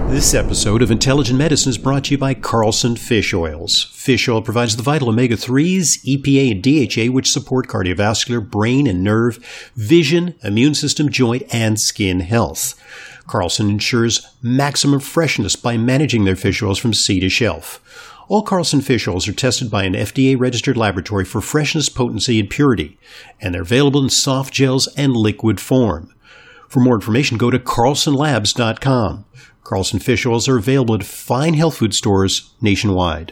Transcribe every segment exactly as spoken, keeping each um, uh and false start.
This episode of Intelligent Medicine is brought to you by Carlson Fish Oils. Fish oil provides the vital omega threes, E P A, and D H A, which support cardiovascular, brain and nerve, vision, immune system, joint, and skin health. Carlson ensures maximum freshness by managing their fish oils from sea to shelf. All Carlson fish oils are tested by an F D A-registered laboratory for freshness, potency, and purity, and they're available in soft gels and liquid form. For more information, go to carlson labs dot com. Carlson fish oils are available at fine health food stores nationwide.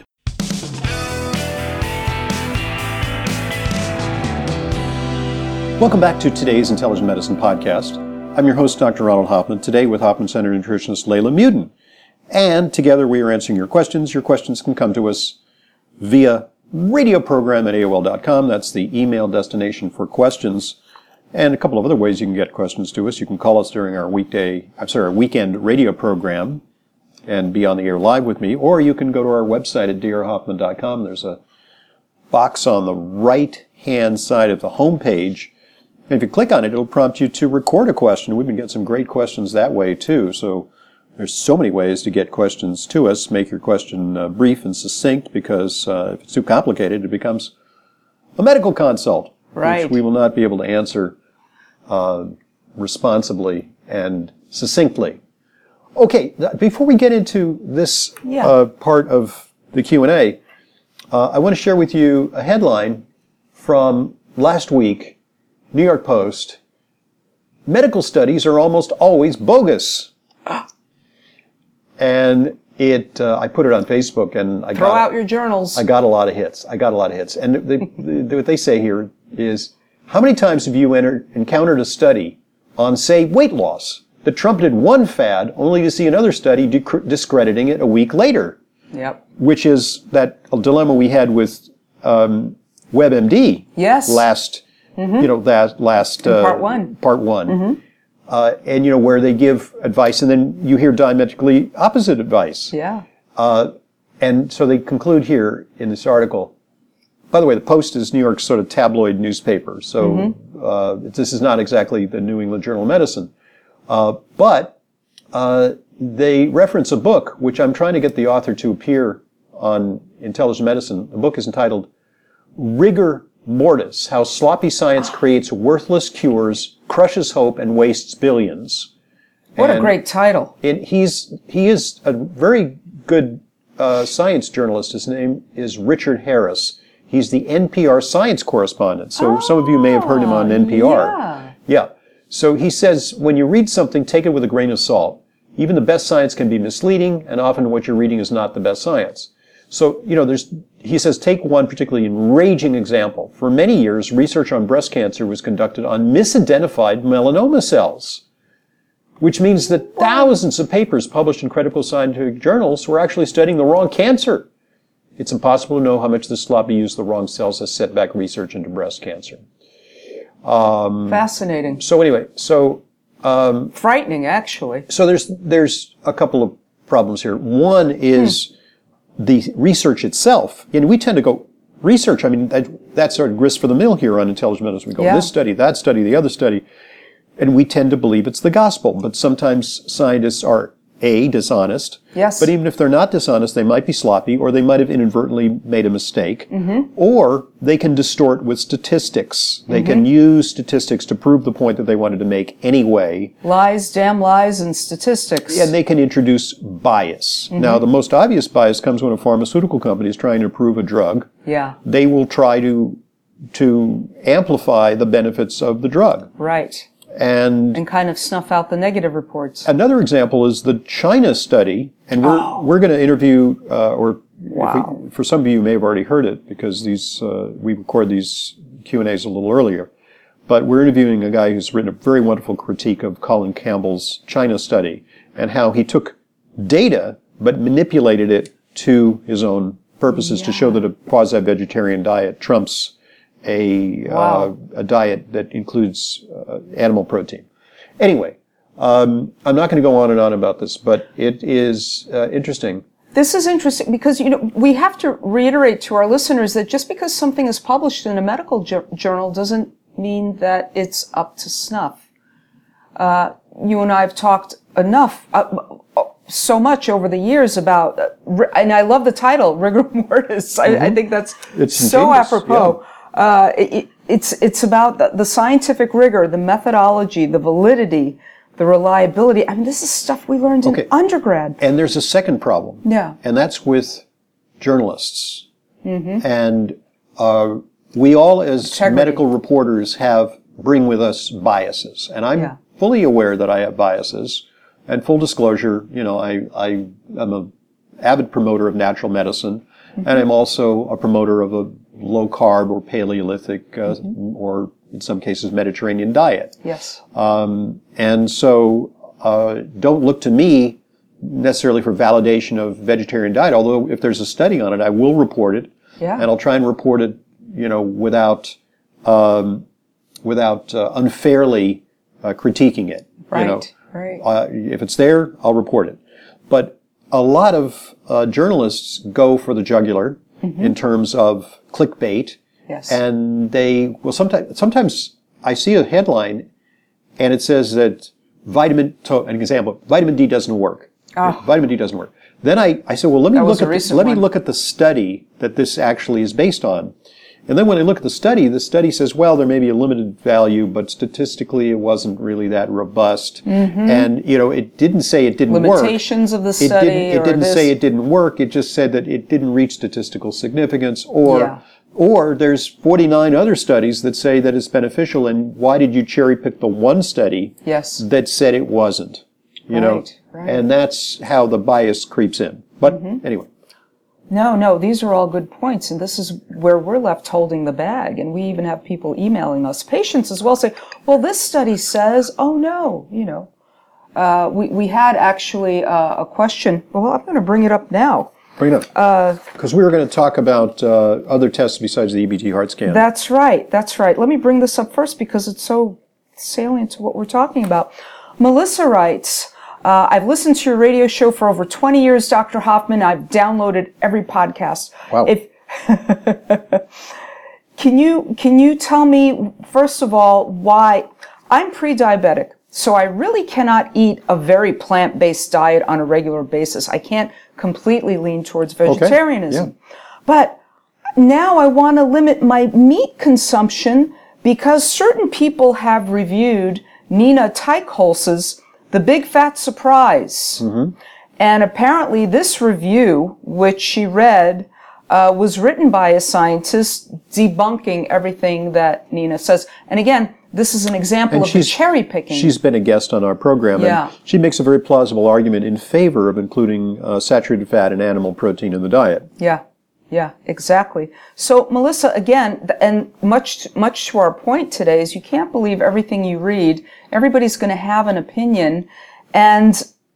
Welcome back to today's Intelligent Medicine podcast. I'm your host, Doctor Ronald Hoffman, today with Hoffman Center nutritionist Layla Muden. And together we are answering your questions. Your questions can come to us via radio program at A O L dot com. That's the email destination for questions. And a couple of other ways you can get questions to us. You can call us during our weekday, I'm sorry, our weekend radio program and be on the air live with me. Or you can go to our website at D R Hoffman dot com. There's a box on the right-hand side of the home page. And if you click on it, it'll prompt you to record a question. We've been getting some great questions that way, too. So there's so many ways to get questions to us. Make your question uh, brief and succinct, because uh, if it's too complicated, it becomes a medical consult, right, which we will not be able to answer uh, responsibly and succinctly. Okay, th- before we get into this yeah. uh, part of the Q and A, uh, I want to share with you a headline from last week, New York Post. Medical studies are almost always bogus. And it, uh, I put it on Facebook, and I throw got, out your journals. I got a lot of hits. I got a lot of hits. And the, the, what they say here is, how many times have you entered, encountered a study on, say, weight loss that trumpeted one fad only to see another study dec- discrediting it a week later? Yep. Which is that dilemma we had with um, WebMD. Yes. Last, mm-hmm. you know, that last uh, part one. Part one. Mm-hmm. Uh, and, you know, where they give advice and then you hear diametrically opposite advice. Yeah. Uh, and so they conclude here in this article. By the way, the Post is New York's sort of tabloid newspaper. So mm-hmm. uh, this is not exactly the New England Journal of Medicine. Uh, but uh, they reference a book, which I'm trying to get the author to appear on Intelligent Medicine. The book is entitled Rigor Mortis, How Sloppy Science Creates Worthless Cures, Crushes Hope, and Wastes Billions. What and a great title. It, he's, he is a very good uh, science journalist. His name is Richard Harris. He's the N P R science correspondent. So oh, some of you may have heard him on N P R. Yeah. Yeah. So he says, when you read something, take it with a grain of salt. Even the best science can be misleading, and often what you're reading is not the best science. So, you know, there's, he says, take one particularly enraging example. For many years, research on breast cancer was conducted on misidentified melanoma cells, which means that thousands of papers published in credible scientific journals were actually studying the wrong cancer. It's impossible to know how much this sloppy use of the wrong cells has set back research into breast cancer. Um, Fascinating. So anyway, so... Um, Frightening, actually. So there's there's a couple of problems here. One is... Hmm. The research itself, and we tend to go, research, I mean, that, that's our grist for the mill here on Intelligent Medicine. We go, yeah. this study, that study, the other study, and we tend to believe it's the gospel. But sometimes scientists are, A, dishonest. Yes. But even if they're not dishonest, they might be sloppy, or they might have inadvertently made a mistake. Mm-hmm. Or they can distort with statistics. They mm-hmm. can use statistics to prove the point that they wanted to make anyway. Lies, damn lies, and statistics. And they can introduce bias. Mm-hmm. Now, the most obvious bias comes when a pharmaceutical company is trying to approve a drug. Yeah. They will try to to amplify the benefits of the drug. Right. And, and kind of snuff out the negative reports. Another example is the China study, and we're oh. we're going to interview, uh, or wow. we, for some of you may have already heard it because these uh, we record these Q and A's a little earlier. But we're interviewing a guy who's written a very wonderful critique of Colin Campbell's China study and how he took data but manipulated it to his own purposes yeah. to show that a quasi-vegetarian diet trumps a wow. uh, a diet that includes uh, animal protein. Anyway, um, I'm not going to go on and on about this, but it is uh, interesting. This is interesting because, you know, we have to reiterate to our listeners that just because something is published in a medical ju- journal doesn't mean that it's up to snuff. Uh, you and I have talked enough, uh, so much over the years about, uh, and I love the title, rigor mortis. I, mm-hmm. I think that's it's so apropos. Yeah. Uh, it, it's it's about the, the scientific rigor, the methodology, the validity, the reliability. I mean, this is stuff we learned okay. in undergrad. And there's a second problem. Yeah. And that's with journalists. Mm-hmm. And uh, we all, as Integrity. medical reporters, have bring with us biases. And I'm yeah. fully aware that I have biases. And full disclosure, you know, I, I am a avid promoter of natural medicine, mm-hmm. and I'm also a promoter of a low carb or Paleolithic, uh, mm-hmm. or in some cases Mediterranean diet. Yes. Um, and so, uh, don't look to me necessarily for validation of vegetarian diet, although if there's a study on it, I will report it. Yeah. And I'll try and report it, you know, without, um, without, uh, unfairly, uh, critiquing it. Right. You know. Right. Uh, if it's there, I'll report it. But a lot of uh, journalists go for the jugular mm-hmm. in terms of clickbait. Yes. And they, well, sometimes, sometimes I see a headline and it says that vitamin, so an example, vitamin D doesn't work. Oh. Vitamin D doesn't work. Then I, I said, well, let me that look at the, let one. me look at the study that this actually is based on. And then when I look at the study, the study says, well, there may be a limited value, but statistically it wasn't really that robust. Mm-hmm. And, you know, it didn't say it didn't Limitations work. Limitations of the study. It didn't, it or didn't this. say it didn't work. It just said that it didn't reach statistical significance. Or, yeah. or there's forty-nine other studies that say that it's beneficial. And why did you cherry pick the one study yes. that said it wasn't? You right, know, right. And that's how the bias creeps in. But mm-hmm. anyway. No, no, these are all good points, and this is where we're left holding the bag, and we even have people emailing us, patients as well, say, well, this study says, oh no, you know. Uh, we, we had actually uh, a question, well, I'm going to bring it up now. Bring it up. Because uh, we were going to talk about uh, other tests besides the E B T heart scan. That's right, that's right. Let me bring this up first because it's so salient to what we're talking about. Melissa writes, Uh, I've listened to your radio show for over twenty years, Doctor Hoffman. I've downloaded every podcast. Wow. If, can you, can you tell me, first of all, why I'm pre-diabetic, so I really cannot eat a very plant-based diet on a regular basis. I can't completely lean towards vegetarianism. Okay. Yeah. But now I want to limit my meat consumption because certain people have reviewed Nina Teicholz's The Big Fat Surprise. Mm-hmm. And apparently this review, which she read, uh, was written by a scientist debunking everything that Nina says. And again, this is an example and of the cherry picking. She's been a guest on our program, yeah. and she makes a very plausible argument in favor of including uh, saturated fat and animal protein in the diet. Yeah, yeah, exactly. So, Melissa, again, and much, much to our point today is you can't believe everything you read. Everybody's going to have an opinion, and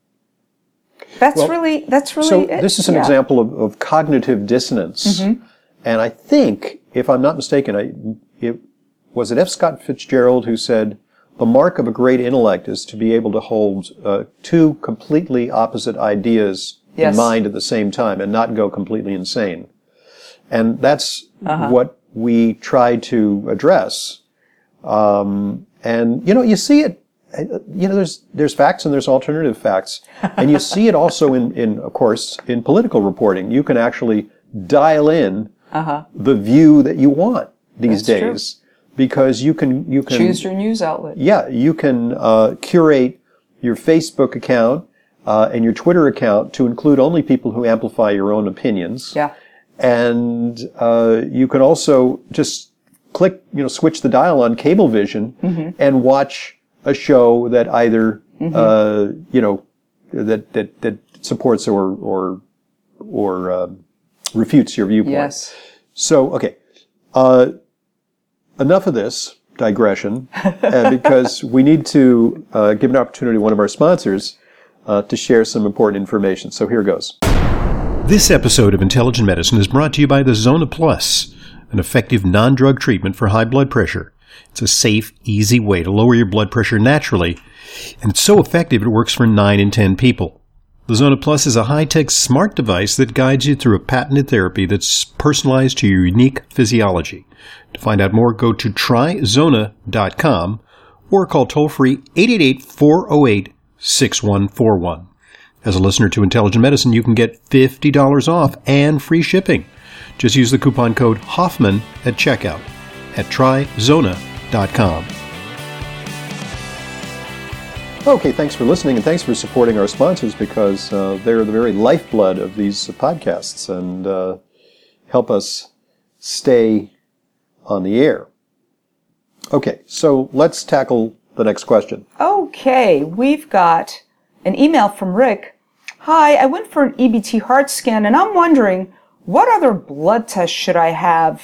that's well, really, that's really so it. this is an yeah. example of, of cognitive dissonance, mm-hmm. and I think, if I'm not mistaken, I, it, was it F. Scott Fitzgerald who said, the mark of a great intellect is to be able to hold uh, two completely opposite ideas yes. in mind at the same time and not go completely insane. And that's uh-huh. what we try to address. Um, and, you know, you see it, you know, there's, there's facts and there's alternative facts. And you see it also in, in, of course, in political reporting. You can actually dial in uh-huh. the view that you want these That's days. True. Because you can, you can choose your news outlet. Yeah, you can uh, curate your Facebook account uh, and your Twitter account to include only people who amplify your own opinions. Yeah. And uh, you can also just click, you know, switch the dial on Cablevision mm-hmm. and watch a show that either, mm-hmm. uh, you know, that that that supports or or or uh, refutes your viewpoint. Yes. So, okay. Uh, Enough of this digression, uh, because we need to uh, give an opportunity to one of our sponsors uh, to share some important information. So here goes. This episode of Intelligent Medicine is brought to you by the Zona Plus, an effective non-drug treatment for high blood pressure. It's a safe, easy way to lower your blood pressure naturally, and it's so effective it works for nine in ten people. The Zona Plus is a high-tech smart device that guides you through a patented therapy that's personalized to your unique physiology. To find out more, go to try zona dot com or call toll-free eight eight eight, four oh eight, six one four one. As a listener to Intelligent Medicine, you can get fifty dollars off and free shipping. Just use the coupon code Hoffman at checkout at try zona dot com. Okay, thanks for listening, and thanks for supporting our sponsors, because uh, they're the very lifeblood of these podcasts and uh, help us stay on the air. Okay, so let's tackle the next question. Okay, we've got an email from Rick. Hi, I went for an E B T heart scan, and I'm wondering, what other blood tests should I have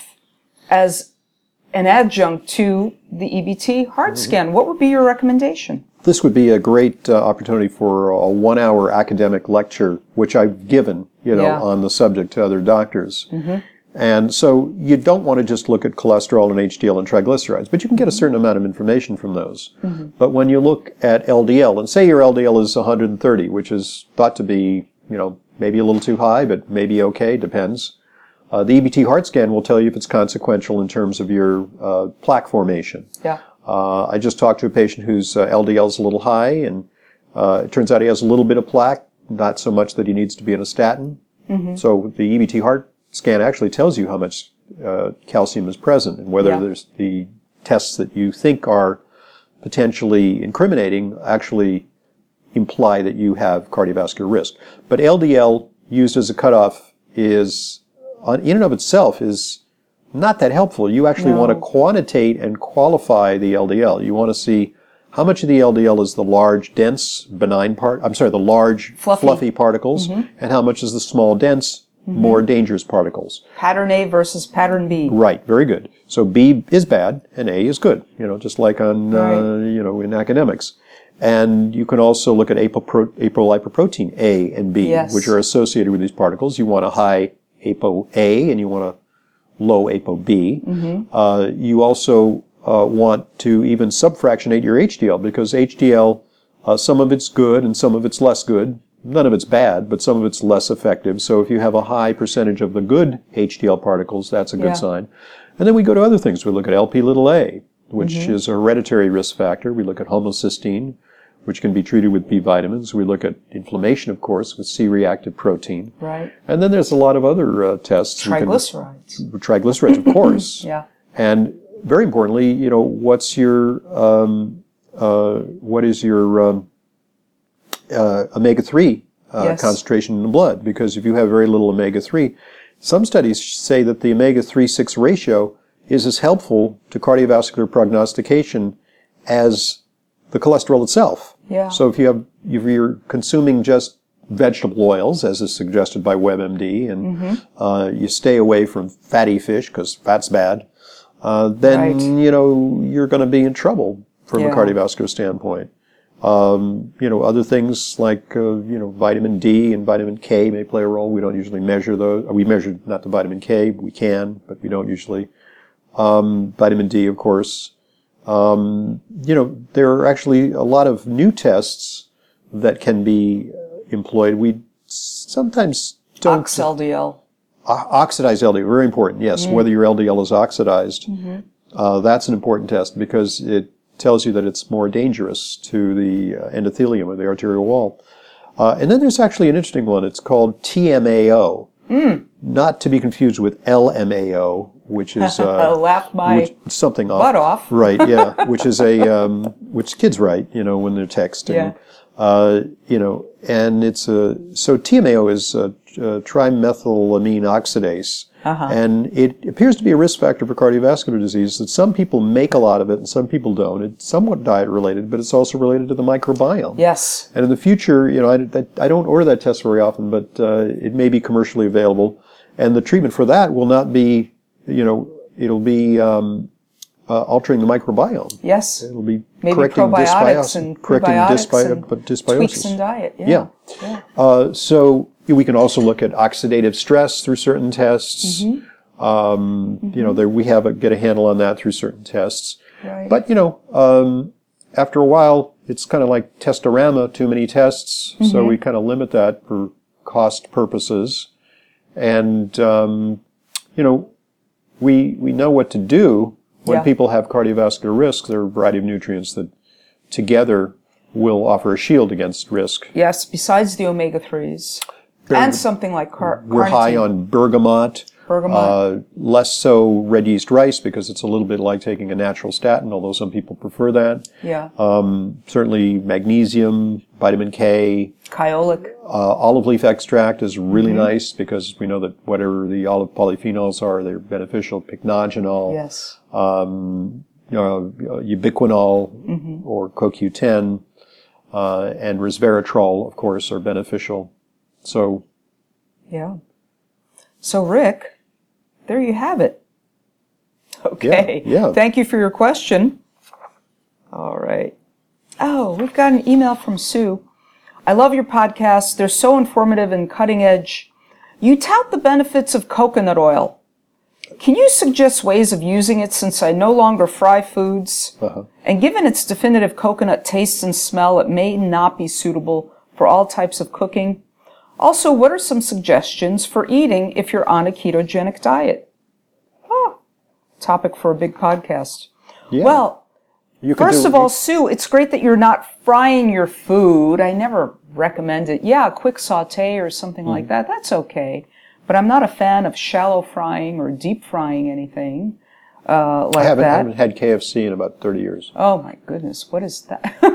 as an adjunct to the E B T heart mm-hmm. scan? What would be your recommendation? This would be a great uh, opportunity for a one-hour academic lecture, which I've given, you know, yeah. on the subject to other doctors. Mm-hmm. And so you don't want to just look at cholesterol and H D L and triglycerides, but you can get a certain amount of information from those. Mm-hmm. But when you look at L D L, and say your L D L is one hundred thirty, which is thought to be, you know, maybe a little too high, but maybe okay, depends. Uh, the E B T heart scan will tell you if it's consequential in terms of your uh, plaque formation. Yeah. Uh, I just talked to a patient whose uh, L D L is a little high, and uh, it turns out he has a little bit of plaque, not so much that he needs to be on a statin. Mm-hmm. So the E B T heart scan actually tells you how much uh, calcium is present, and whether yeah. there's the tests that you think are potentially incriminating actually imply that you have cardiovascular risk. But L D L used as a cutoff is, in and of itself, is not that helpful. You actually no. want to quantitate and qualify the L D L. You want to see how much of the L D L is the large, dense, benign part, I'm sorry, the large, fluffy, fluffy particles, mm-hmm. and how much is the small, dense, mm-hmm. more dangerous particles. Pattern A versus pattern B. Right, very good. So B is bad and A is good, you know, just like on, right. uh, you know, in academics. And you can also look at apopro- apolipoprotein A and B, yes. which are associated with these particles. You want a high apo A and you want a low ApoB. Mm-hmm. Uh, you also uh, want to even subfractionate your H D L, because H D L, uh, some of it's good and some of it's less good. None of it's bad, but some of it's less effective. So if you have a high percentage of the good H D L particles, that's a good yeah. sign. And then we go to other things. We look at L P little a, which mm-hmm. is a hereditary risk factor. We look at homocysteine, which can be treated with B vitamins. We look at inflammation, of course, with C-reactive protein. Right. And then there's a lot of other uh, tests. Triglycerides. Can, triglycerides, of course. Yeah. And very importantly, you know, what's your, um, uh, what is your um, uh, omega three uh, yes. concentration in the blood? Because if you have very little omega three, some studies say that the omega three six ratio is as helpful to cardiovascular prognostication as the cholesterol itself. Yeah. So if you have, if you're consuming just vegetable oils, as is suggested by WebMD, and mm-hmm. uh, you stay away from fatty fish because fat's bad, uh, then right. you know you're going to be in trouble from yeah. a cardiovascular standpoint. Um, you know, other things like uh, you know vitamin D and vitamin K may play a role. We don't usually measure those. We measure not the vitamin K, we can, but we don't usually. Um, vitamin D, of course. Um, you know, there are actually a lot of new tests that can be employed. We sometimes don't... Ox L D L. Uh, oxidized L D L, very important, yes. Mm. Whether your L D L is oxidized, mm-hmm. uh, that's an important test because it tells you that it's more dangerous to the uh, endothelium of the arterial wall. Uh, and then there's actually an interesting one. It's called T M A O. Mm. Not to be confused with L M A O, which is uh, laugh my which, something butt off. off. Right, yeah. Which is a um, which kids write, you know, when they're texting. Yeah. Uh, you know, and it's a so T M A O is a, a trimethylamine oxidase, uh-huh. and it appears to be a risk factor for cardiovascular disease. That some people make a lot of it and some people don't. It's somewhat diet related, but it's also related to the microbiome. Yes. And in the future, you know, I, I don't order that test very often, but uh, it may be commercially available. And the treatment for that will not be, you know, it'll be um, uh, altering the microbiome. Yes. It'll be maybe correcting probiotics and correcting prebiotics dysbi- and dysbiosis. tweaks in diet. Yeah. Yeah. yeah. Uh, so we can also look at oxidative stress through certain tests. Mm-hmm. Um, mm-hmm. You know, there, we have a, get a handle on that through certain tests. Right. But you know, um, after a while, it's kind of like testorama, too many tests. Mm-hmm. So we kind of limit that for cost purposes. And, um, you know, we we know what to do when yeah. people have cardiovascular risks. There are a variety of nutrients that together will offer a shield against risk. Yes, besides the omega threes. And something like car- We're carnitine. high on bergamot. Bergamot. Uh, less so red yeast rice because it's a little bit like taking a natural statin, although some people prefer that. Yeah. Um, certainly magnesium, vitamin K. Kyolic. Uh, olive leaf extract is really Mm-hmm. nice because we know that whatever the olive polyphenols are, they're beneficial. Pycnogenol. Yes. Um, you know, ubiquinol Mm-hmm. or C O Q ten uh, and resveratrol, of course, are beneficial. So, Yeah. So, Rick, there you have it. Okay. Yeah, yeah. Thank you for your question. All right. Oh, we've got an email from Sue. I love your podcasts. They're so informative and cutting edge. You tout the benefits of coconut oil. Can you suggest ways of using it since I no longer fry foods? uh-huh. And given its definitive coconut taste and smell, it may not be suitable for all types of cooking. Also, what are some suggestions for eating if you're on a ketogenic diet? Oh, topic for a big podcast. Yeah. Well, You could first do- of all, Sue, it's great that you're not frying your food. I never recommend it. Yeah, a quick saute or something like that, that's okay. But I'm not a fan of shallow frying or deep frying anything uh, like I haven't, that. haven't had K F C in about thirty years. Oh my goodness, what is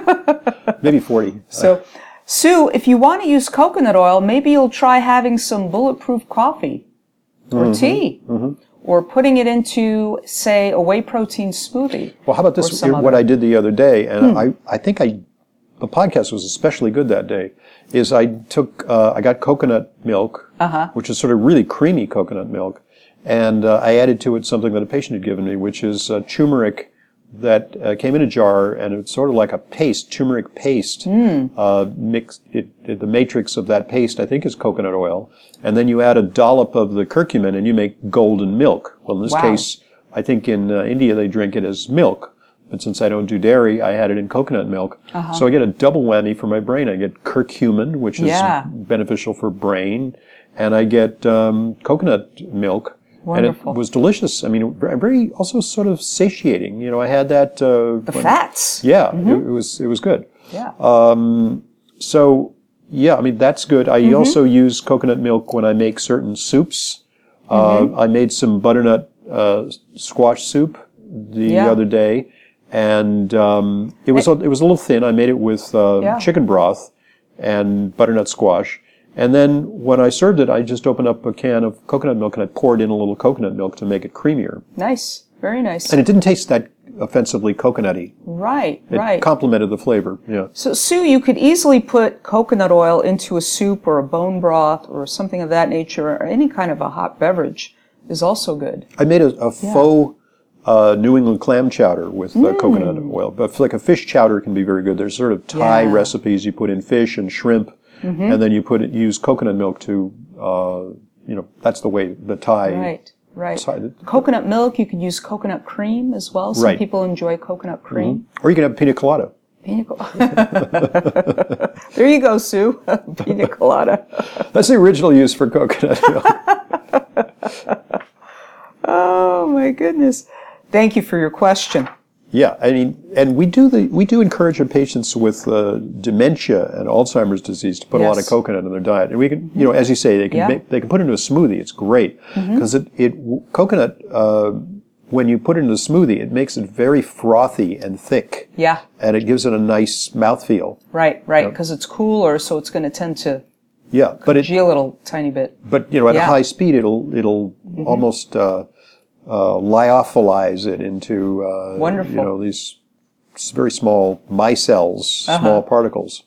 that? Maybe forty. So, Sue, if you want to use coconut oil, maybe you'll try having some bulletproof coffee or Mm-hmm. tea, or putting it into, say, a whey protein smoothie. Well, how about or this? some What other- I did the other day, and Hmm. I, I think I, the podcast was especially good that day, is I took, uh, I got coconut milk, Uh-huh. which is sort of really creamy coconut milk, and uh, I added to it something that a patient had given me, which is uh, turmeric that uh, came in a jar, and it's sort of like a paste, turmeric paste. Mm. Uh, mixed, it, it, the matrix of that paste, I think, is coconut oil, and then you add a dollop of the curcumin, and you make golden milk. Well, in this Wow. case, I think in uh, India they drink it as milk, but since I don't do dairy, I had it in coconut milk. Uh-huh. So I get a double whammy for my brain. I get curcumin, which is Yeah. beneficial for brain, and I get um, coconut milk. Wonderful. And it was delicious. I mean, very also sort of satiating. You know, I had that. Uh, The when- fats. Yeah, it, it was it was good. Yeah. Um, so yeah, I mean that's good. I Mm-hmm. also use coconut milk when I make certain soups. Mm-hmm. Uh, I made some butternut uh, squash soup the Yeah. other day, and um, it was a, it was a little thin. I made it with uh, Yeah. chicken broth and butternut squash. And then when I served it, I just opened up a can of coconut milk and I poured in a little coconut milk to make it creamier. Nice. Very nice. And it didn't taste that offensively coconutty. Right, It right. complemented the flavor. Yeah. So, Sue, you could easily put coconut oil into a soup or a bone broth or something of that nature, or any kind of a hot beverage is also good. I made a, a faux uh, New England clam chowder with uh, coconut oil. But like a fish chowder can be very good. There's sort of Thai Yeah. recipes. You put in fish and shrimp, and then you put it, use coconut milk to, uh, you know, that's the way the Thai. Right, right. Thai Coconut milk, you could use coconut cream as well. Some Right. people enjoy coconut cream. Or you can have pina colada. Pina colada. There you go, Sue. Pina colada. That's the original use for coconut milk. Oh my goodness. Thank you for your question. Yeah, I mean, and we do the we do encourage our patients with uh, dementia and Alzheimer's disease to put a lot of Yes. coconut in their diet, and we can, you know, as you say, they can Yeah. make, they can put it into a smoothie. It's great because it it coconut uh, when you put it in a smoothie, it makes it very frothy and thick, Yeah, and it gives it a nice mouthfeel. right, right. Because it's cooler, so it's going to tend to Yeah, but it G a little tiny bit. but you know at Yeah. a high speed it'll it'll almost uh, uh, lyophilize it into uh, Wonderful. you know these s- very small micelles, Uh-huh. small particles.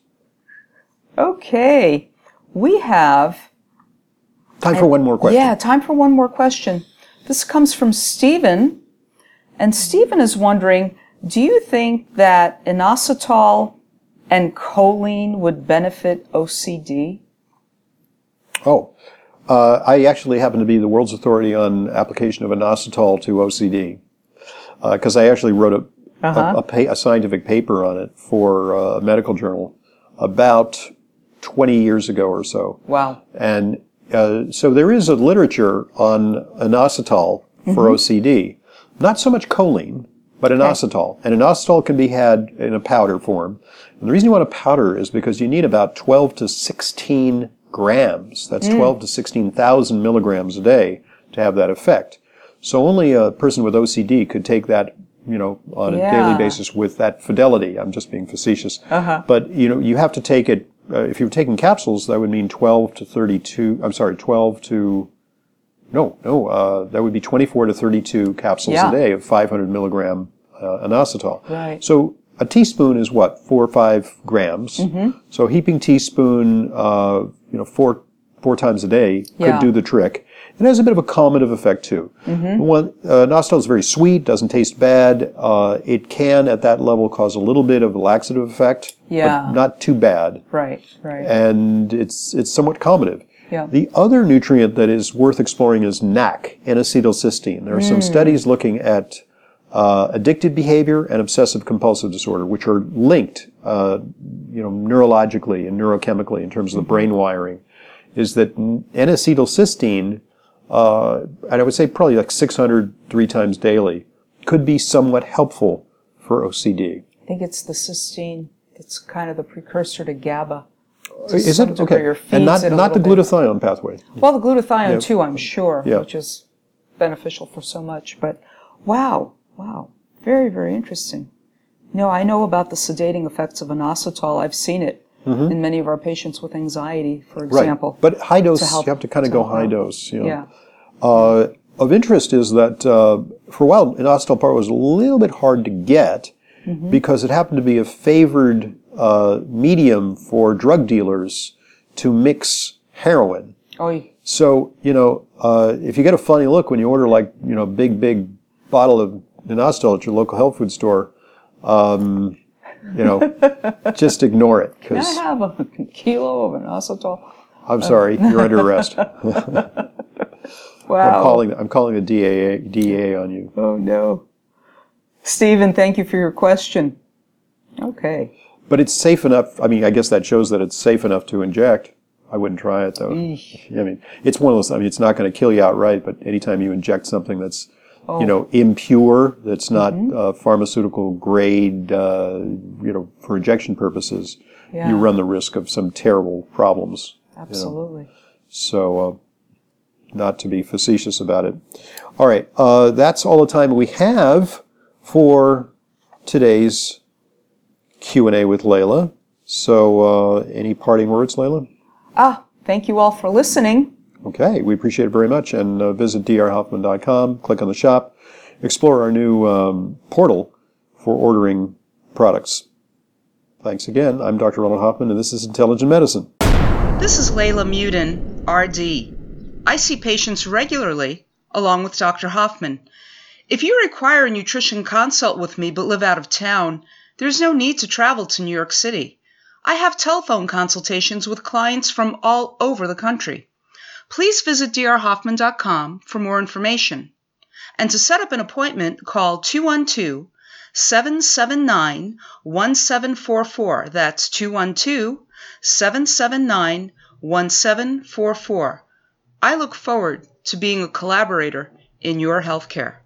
Okay, we have Time for one more question. Yeah, time for one more question. This comes from Stephen, and Stephen is wondering, do you think that inositol and choline would benefit O C D? Oh, uh, I actually happen to be the world's authority on application of inositol to O C D because I actually wrote a Uh-huh. a, a, pa- a scientific paper on it for uh, a medical journal about twenty years ago or so. Wow. And uh, so there is a literature on inositol for O C D. Not so much choline, but inositol. And inositol can be had in a powder form. And the reason you want a powder is because you need about twelve to sixteen grams. That's mm. twelve to sixteen thousand milligrams a day to have that effect. So only a person with O C D could take that, you know, on a yeah. daily basis with that fidelity. I'm just being facetious. Uh-huh. But, you know, you have to take it, uh, if you're taking capsules, that would mean twelve to thirty-two, I'm sorry, twelve to, no, no, uh, that would be twenty-four to thirty-two capsules yeah. a day of five hundred milligram uh, inositol. Right. So a teaspoon is what, four or five grams. Mm-hmm. So a heaping teaspoon, uh, you know, four four times a day could yeah. do the trick. It has a bit of a calmative effect too. Mm-hmm. One, uh, inositol is very sweet, doesn't taste bad. Uh, it can, at that level, cause a little bit of a laxative effect, yeah. but not too bad. Right, right. And it's it's somewhat calmative. Yeah. The other nutrient that is worth exploring is N A C, N-acetylcysteine. There are mm. some studies looking at uh, addictive behavior and obsessive compulsive disorder, which are linked, uh, you know, neurologically and neurochemically in terms of the brain wiring. Is that N-acetylcysteine, uh, and I would say probably like six hundred three times daily, could be somewhat helpful for O C D. I think it's the cysteine. It's kind of the precursor to GABA. To Is it? Okay. And not, not the bit. glutathione pathway. Well, the glutathione yeah. too, I'm sure, yeah. which is beneficial for so much. But wow, wow. Very, very interesting. You know, I know about the sedating effects of inositol. I've seen it mm-hmm. in many of our patients with anxiety, for example. Right. But high dose, help, you have to kind of go high out. dose. You know. Yeah. Uh, of interest is that uh, for a while, inositol part was a little bit hard to get mm-hmm. because it happened to be a favored uh, medium for drug dealers to mix heroin. Oh. So, you know, uh, if you get a funny look when you order like, you know, big, big bottle of inositol at your local health food store, um, you know, just ignore it. Can I have a kilo of inositol? I'm sorry, you're under arrest. Wow. I'm calling, I'm calling the D A A, D A on you. Oh, no. Stephen, thank you for your question. Okay. But it's safe enough. I mean, I guess that shows that it's safe enough to inject. I wouldn't try it, though. Eesh. I mean, it's one of those, I mean, it's not going to kill you outright, but anytime you inject something that's, oh. you know, impure, that's not mm-hmm. uh, pharmaceutical grade, uh, you know, for injection purposes, yeah. you run the risk of some terrible problems. Absolutely. You know? So, uh, not to be facetious about it. All right, uh, that's all the time we have for today's Q and A with Layla. So, uh, any parting words, Layla? Ah, thank you all for listening. Okay, we appreciate it very much. And uh, visit d r hoffman dot com, click on the shop, explore our new um, portal for ordering products. Thanks again. I'm Doctor Ronald Hoffman, and this is Intelligent Medicine. This is Layla Muden, R D. I see patients regularly, along with Doctor Hoffman. If you require a nutrition consult with me but live out of town, there's no need to travel to New York City. I have telephone consultations with clients from all over the country. Please visit d r hoffman dot com for more information. And to set up an appointment, call two one two, seven seven nine, one seven four four. That's two one two, seven seven nine, one seven four four. I look forward to being a collaborator in your healthcare.